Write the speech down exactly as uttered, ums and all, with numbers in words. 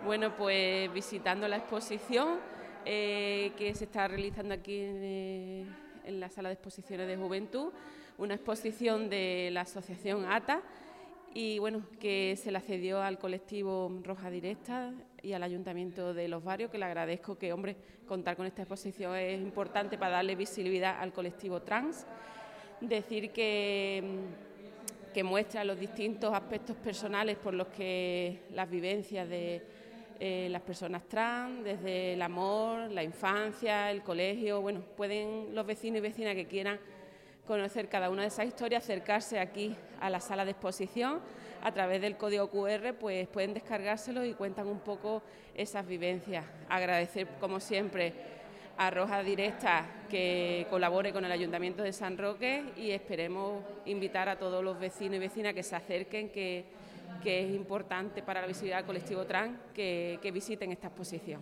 Bueno, pues visitando la exposición eh, que se está realizando aquí en, eh, en la Sala de Exposiciones de Juventud, una exposición de la Asociación A T A, y bueno, que se la cedió al colectivo Roja Directa y al Ayuntamiento de Los Barrios, que le agradezco que, hombre, contar con esta exposición es importante para darle visibilidad al colectivo trans. Decir que, que muestra los distintos aspectos personales por los que las vivencias de eh, las personas trans, desde el amor, la infancia, el colegio, bueno, pueden los vecinos y vecinas que quieran conocer cada una de esas historias, acercarse aquí a la sala de exposición a través del código cu erre, pues pueden descargárselo y cuentan un poco esas vivencias. Agradecer, como siempre, a Roja Directa que colabore con el Ayuntamiento de San Roque y esperemos invitar a todos los vecinos y vecinas que se acerquen, que, que es importante para la visibilidad del colectivo trans, que, que visiten esta exposición.